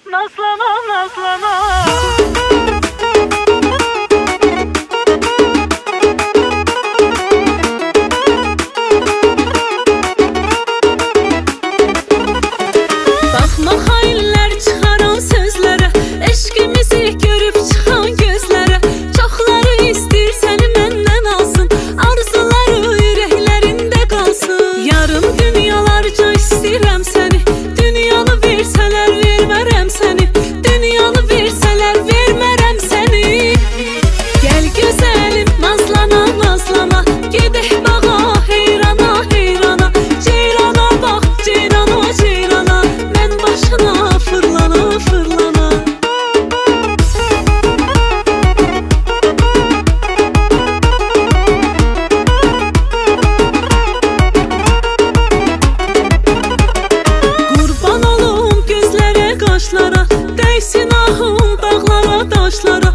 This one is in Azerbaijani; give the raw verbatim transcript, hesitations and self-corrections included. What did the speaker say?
Nazlana, nazlana. Baxma xainlər çıxaran sözlərə, eşqimizi görüb çıxan gözlərə. Çoxları istəyir səni məndən alsın, arzuları ürəklərində qalsın. Yarım dünyalarca istəyirəm səni, dünyanı versələr vermərəm səni, dünyanı versələr vermərəm səni. Gəl gözəlim, nazlana, nazlana, gedək bağa, heyrana, heyrana. Ceyrana bax, ceyrana, ceyrana, mən başına fırlana, fırlana. Qurban olum gözlərə, qaşlara, dəysin ahım dağlara, daşlara.